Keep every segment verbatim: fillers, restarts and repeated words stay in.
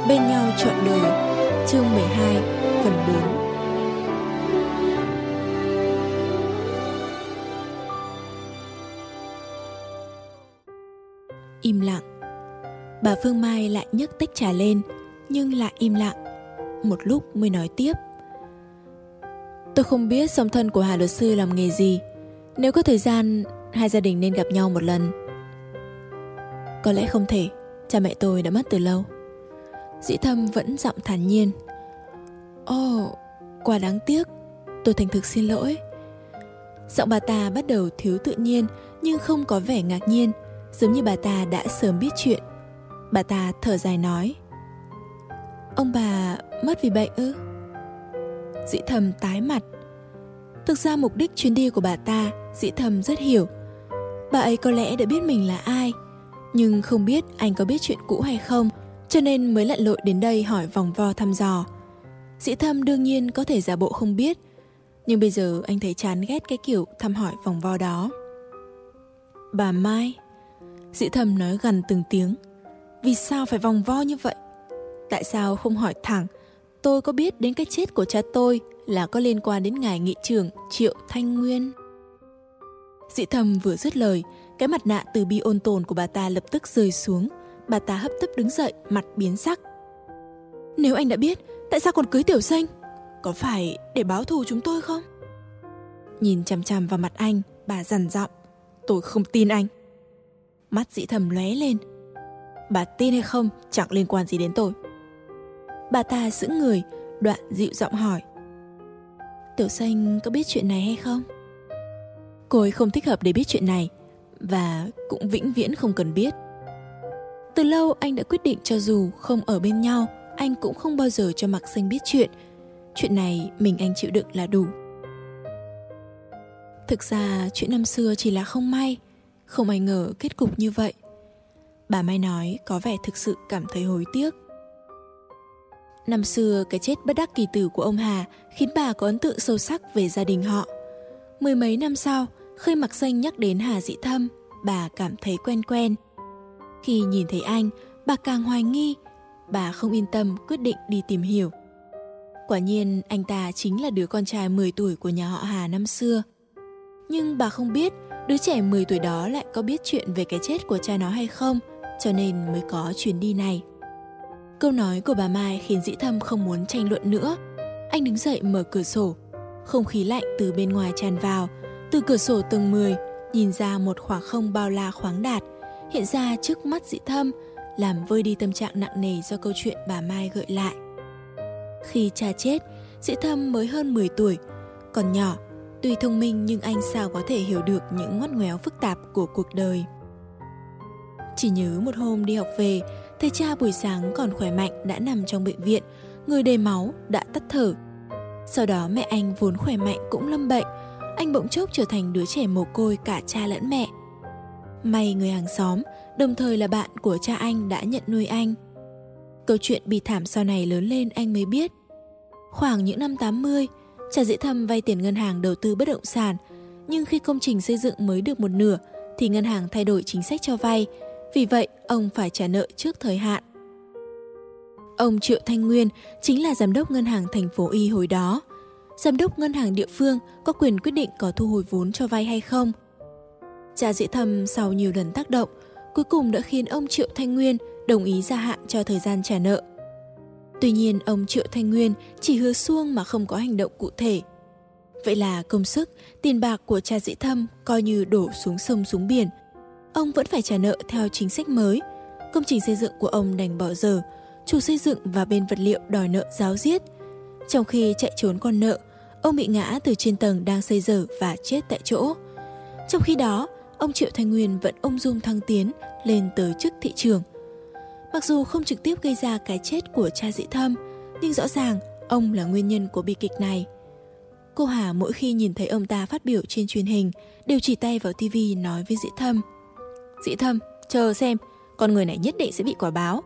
Bên nhau trọn đời, chương mười hai, phần bốn. Im lặng. Bà Phương Mai lại nhấc tách trà lên, nhưng lại im lặng. Một lúc mới nói tiếp. Tôi không biết song thân của Hà luật sư làm nghề gì. Nếu có thời gian, hai gia đình nên gặp nhau một lần. Có lẽ không thể, cha mẹ tôi đã mất từ lâu. Dĩ Thâm vẫn giọng thản nhiên. Ồ, oh, quá đáng tiếc. Tôi thành thực xin lỗi. Giọng bà ta bắt đầu thiếu tự nhiên, nhưng không có vẻ ngạc nhiên, giống như bà ta đã sớm biết chuyện. Bà ta thở dài nói. Ông bà mất vì bệnh ư? Dĩ Thâm tái mặt. Thực ra mục đích chuyến đi của bà ta, Dĩ Thâm rất hiểu. Bà ấy có lẽ đã biết mình là ai, nhưng không biết anh có biết chuyện cũ hay không, cho nên mới lặn lội đến đây hỏi vòng vo thăm dò. Dĩ Thâm đương nhiên có thể giả bộ không biết, nhưng bây giờ anh thấy chán ghét cái kiểu thăm hỏi vòng vo đó. Bà Mai, Dĩ Thâm nói gần từng tiếng. Vì sao phải vòng vo như vậy? Tại sao không hỏi thẳng, tôi có biết đến cái chết của cha tôi là có liên quan đến ngài nghị trưởng Triệu Thanh Nguyên? Dĩ Thâm vừa dứt lời, cái mặt nạ từ bi ôn tồn của bà ta lập tức rơi xuống. Bà ta hấp tấp đứng dậy, mặt biến sắc. Nếu anh đã biết, tại sao còn cưới Tiểu Xanh? Có phải để báo thù chúng tôi không? Nhìn chằm chằm vào mặt anh, bà dằn giọng. Tôi không tin anh. Mắt Dĩ Thâm lóe lên. Bà tin hay không chẳng liên quan gì đến tôi. Bà ta sững người, đoạn dịu giọng hỏi. Tiểu Xanh có biết chuyện này hay không? Cô ấy không thích hợp để biết chuyện này, và cũng vĩnh viễn không cần biết. Từ lâu anh đã quyết định cho dù không ở bên nhau, anh cũng không bao giờ cho Mạc Xanh biết chuyện. Chuyện này mình anh chịu đựng là đủ. Thực ra chuyện năm xưa chỉ là không may, không ai ngờ kết cục như vậy. Bà Mai nói có vẻ thực sự cảm thấy hối tiếc. Năm xưa cái chết bất đắc kỳ tử của ông Hà khiến bà có ấn tượng sâu sắc về gia đình họ. Mười mấy năm sau, khi Mạc Xanh nhắc đến Hà Dĩ Thâm, bà cảm thấy quen quen. Khi nhìn thấy anh, bà càng hoài nghi. Bà không yên tâm quyết định đi tìm hiểu. Quả nhiên anh ta chính là đứa con trai mười tuổi của nhà họ Hà năm xưa. Nhưng bà không biết đứa trẻ mười tuổi đó lại có biết chuyện về cái chết của cha nó hay không, cho nên mới có chuyến đi này. Câu nói của bà Mai khiến Dĩ Thâm không muốn tranh luận nữa. Anh đứng dậy mở cửa sổ. Không khí lạnh từ bên ngoài tràn vào. Từ cửa sổ tầng mười nhìn ra một khoảng không bao la khoáng đạt hiện ra trước mắt Dĩ Thâm, làm vơi đi tâm trạng nặng nề do câu chuyện bà Mai gợi lại. Khi cha chết, Dĩ Thâm mới hơn mười tuổi, còn nhỏ. Tuy thông minh nhưng anh sao có thể hiểu được những ngoắt ngoéo phức tạp của cuộc đời. Chỉ nhớ một hôm đi học về, thấy cha buổi sáng còn khỏe mạnh đã nằm trong bệnh viện, người đầy máu, đã tắt thở. Sau đó mẹ anh vốn khỏe mạnh cũng lâm bệnh, anh bỗng chốc trở thành đứa trẻ mồ côi cả cha lẫn mẹ. May người hàng xóm, đồng thời là bạn của cha anh đã nhận nuôi anh. Câu chuyện bi thảm sau này lớn lên anh mới biết. Khoảng những năm tám mươi, cha Dĩ Thâm vay tiền ngân hàng đầu tư bất động sản, nhưng khi công trình xây dựng mới được một nửa thì ngân hàng thay đổi chính sách cho vay, vì vậy ông phải trả nợ trước thời hạn. Ông Triệu Thanh Nguyên chính là giám đốc ngân hàng thành phố Y hồi đó. Giám đốc ngân hàng địa phương có quyền quyết định có thu hồi vốn cho vay hay không. Cha Dĩ Thâm sau nhiều lần tác động, cuối cùng đã khiến ông Triệu Thanh Nguyên đồng ý gia hạn cho thời gian trả nợ. Tuy nhiên ông Triệu Thanh Nguyên chỉ hứa suông mà không có hành động cụ thể. Vậy là công sức, tiền bạc của cha Dĩ Thâm coi như đổ xuống sông xuống biển. Ông vẫn phải trả nợ theo chính sách mới. Công trình xây dựng của ông đành bỏ dở, chủ xây dựng và bên vật liệu đòi nợ ráo riết. Trong khi chạy trốn con nợ, ông bị ngã từ trên tầng đang xây dở và chết tại chỗ. Trong khi đó, ông Triệu Thanh Nguyên vẫn ung dung thăng tiến lên tới chức thị trưởng. Mặc dù không trực tiếp gây ra cái chết của cha Dĩ Thâm, nhưng rõ ràng ông là nguyên nhân của bi kịch này. Cô Hà mỗi khi nhìn thấy ông ta phát biểu trên truyền hình đều chỉ tay vào tivi nói với Dĩ Thâm. Dĩ Thâm, chờ xem, con người này nhất định sẽ bị quả báo.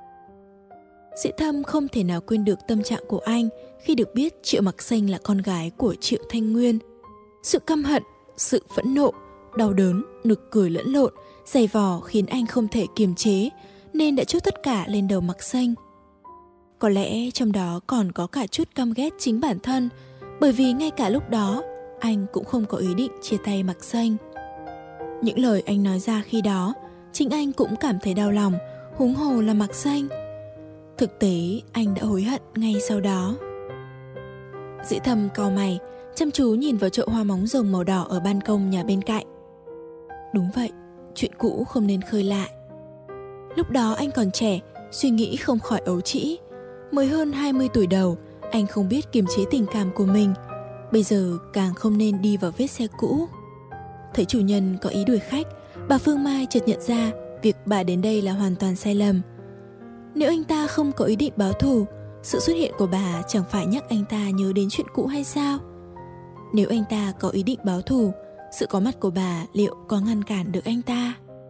Dĩ Thâm không thể nào quên được tâm trạng của anh khi được biết Triệu Mạc Xanh là con gái của Triệu Thanh Nguyên. Sự căm hận, sự phẫn nộ, đau đớn, nực cười lẫn lộn, giày vò khiến anh không thể kiềm chế, nên đã trút tất cả lên đầu Mạc Xanh. Có lẽ trong đó còn có cả chút căm ghét chính bản thân, bởi vì ngay cả lúc đó anh cũng không có ý định chia tay Mạc Xanh. Những lời anh nói ra khi đó, chính anh cũng cảm thấy đau lòng, huống hồ là Mạc Xanh. Thực tế anh đã hối hận ngay sau đó. Dĩ Thâm cau mày, chăm chú nhìn vào chậu hoa móng rồng màu đỏ ở ban công nhà bên cạnh. Đúng vậy, chuyện cũ không nên khơi lại. Lúc đó anh còn trẻ, suy nghĩ không khỏi ấu trĩ. Mới hơn hai mươi tuổi đầu, anh không biết kiềm chế tình cảm của mình. Bây giờ càng không nên đi vào vết xe cũ. Thấy chủ nhân có ý đuổi khách, bà Phương Mai chợt nhận ra việc bà đến đây là hoàn toàn sai lầm. Nếu anh ta không có ý định báo thù, sự xuất hiện của bà chẳng phải nhắc anh ta nhớ đến chuyện cũ hay sao? Nếu anh ta có ý định báo thù, sự có mặt của bà liệu có ngăn cản được anh ta?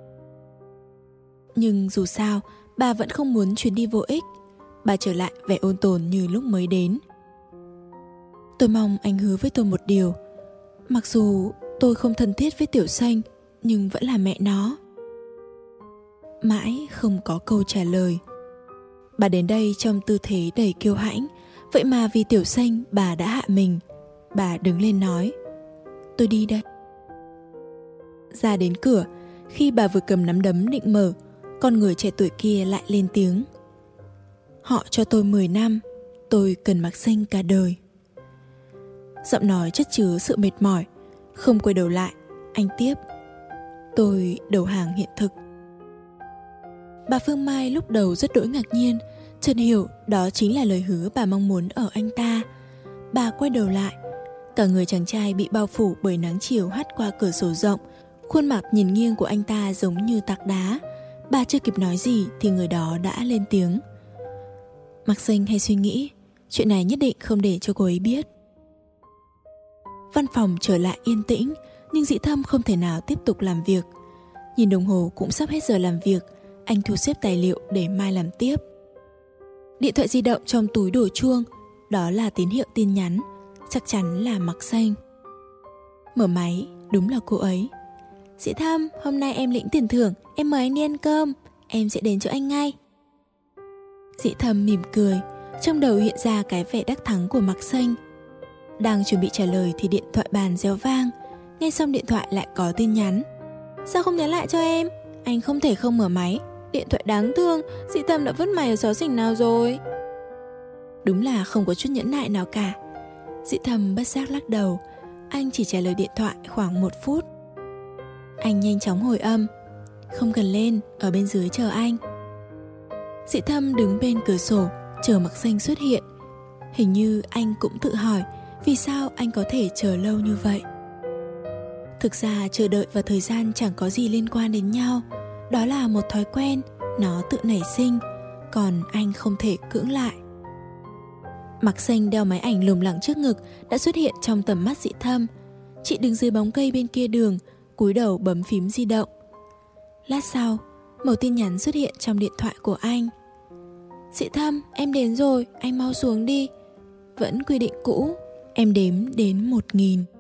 Nhưng dù sao, bà vẫn không muốn chuyến đi vô ích. Bà trở lại vẻ ôn tồn như lúc mới đến. Tôi mong anh hứa với tôi một điều. Mặc dù tôi không thân thiết với Tiểu Xanh, nhưng vẫn là mẹ nó. Mãi không có câu trả lời. Bà đến đây trong tư thế đầy kiêu hãnh, vậy mà vì Tiểu Xanh bà đã hạ mình. Bà đứng lên nói: tôi đi đây. Ra đến cửa, khi bà vừa cầm nắm đấm định mở, con người trẻ tuổi kia lại lên tiếng: họ cho tôi mười năm, tôi cần Mạc Xanh cả đời. Giọng nói chất chứa sự mệt mỏi. Không quay đầu lại, anh tiếp: tôi đầu hàng hiện thực. Bà Phương Mai lúc đầu rất đỗi ngạc nhiên, chợt hiểu đó chính là lời hứa bà mong muốn ở anh ta. Bà quay đầu lại, cả người chàng trai bị bao phủ bởi nắng chiều hắt qua cửa sổ rộng. Khuôn mặt nhìn nghiêng của anh ta giống như tạc đá. Bà chưa kịp nói gì thì người đó đã lên tiếng: Mạc Xanh hay suy nghĩ, chuyện này nhất định không để cho cô ấy biết. Văn phòng trở lại yên tĩnh, nhưng Dĩ Thâm không thể nào tiếp tục làm việc. Nhìn đồng hồ cũng sắp hết giờ làm việc, anh thu xếp tài liệu để mai làm tiếp. Điện thoại di động trong túi đổ chuông, đó là tín hiệu tin nhắn, chắc chắn là Mạc Xanh. Mở máy, đúng là cô ấy. Dĩ Thâm, hôm nay em lĩnh tiền thưởng, em mời anh đi ăn cơm, em sẽ đến chỗ anh ngay. Dĩ Thâm mỉm cười, trong đầu hiện ra cái vẻ đắc thắng của Mạc Xanh. Đang chuẩn bị trả lời thì điện thoại bàn réo vang. Nghe xong điện thoại lại có tin nhắn. Sao không nhắn lại cho em? Anh không thể không mở máy. Điện thoại đáng thương, Dĩ Thâm đã vứt mày ở xó xỉnh nào rồi? Đúng là không có chút nhẫn nại nào cả. Dĩ Thâm bất giác lắc đầu. Anh chỉ trả lời điện thoại khoảng một phút. Anh nhanh chóng hồi âm: không cần lên, ở bên dưới chờ anh. Dĩ Thâm đứng bên cửa sổ chờ Mạc Xanh xuất hiện. Hình như anh cũng tự hỏi vì sao anh có thể chờ lâu như vậy. Thực ra chờ đợi và thời gian chẳng có gì liên quan đến nhau. Đó là một thói quen, nó tự nảy sinh, còn anh không thể cưỡng lại. Mạc Xanh đeo máy ảnh lủng lẳng trước ngực đã xuất hiện trong tầm mắt Dĩ Thâm. Chị đứng dưới bóng cây bên kia đường, cúi đầu bấm phím di động. Lát sau, một tin nhắn xuất hiện trong điện thoại của anh. Dĩ Thâm, em đến rồi, anh mau xuống đi. Vẫn quy định cũ, em đếm đến một nghìn.